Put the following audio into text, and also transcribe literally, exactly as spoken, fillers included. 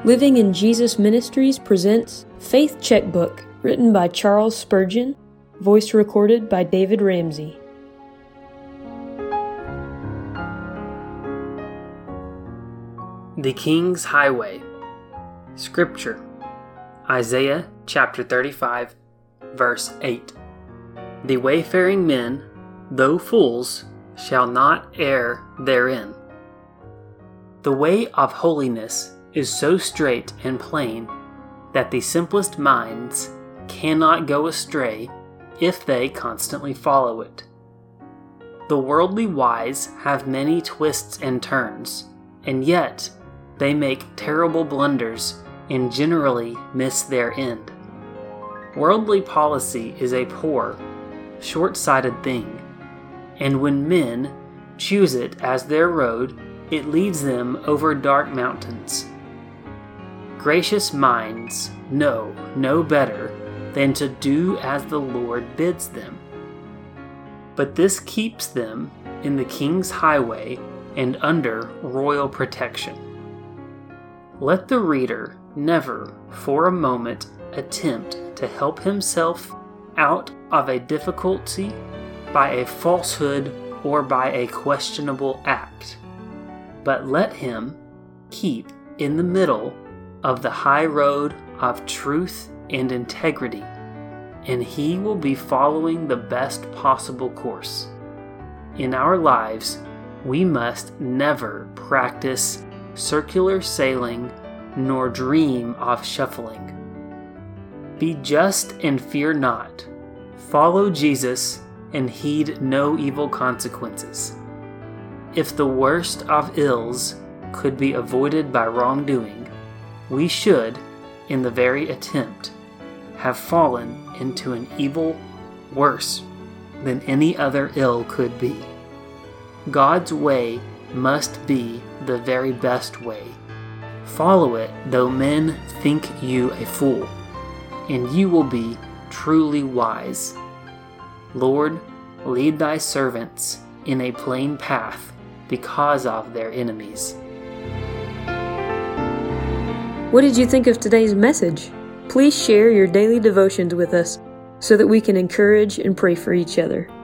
Living in Jesus Ministries presents Faith Checkbook, written by Charles Spurgeon, voice recorded by David Ramsey. The King's Highway. Scripture, Isaiah chapter thirty-five, verse eight. The wayfaring men, though fools, shall not err therein. The way of holiness is so straight and plain that the simplest minds cannot go astray if they constantly follow it. The worldly wise have many twists and turns, and yet they make terrible blunders and generally miss their end. Worldly policy is a poor, short-sighted thing, and when men choose it as their road, it leads them over dark mountains. Gracious minds know no better than to do as the Lord bids them. But this keeps them in the King's highway and under royal protection. Let the reader never for a moment attempt to help himself out of a difficulty by a falsehood or by a questionable act, but let him keep in the middle of the high road of truth and integrity, and he will be following the best possible course. In our lives, we must never practice circular sailing nor dream of shuffling. Be just and fear not. Follow Jesus and heed no evil consequences. If the worst of ills could be avoided by wrongdoing, we should, in the very attempt, have fallen into an evil worse than any other ill could be. God's way must be the very best way. Follow it though men think you a fool, and you will be truly wise. Lord, lead thy servants in a plain path because of their enemies. What did you think of today's message? Please share your daily devotions with us so that we can encourage and pray for each other.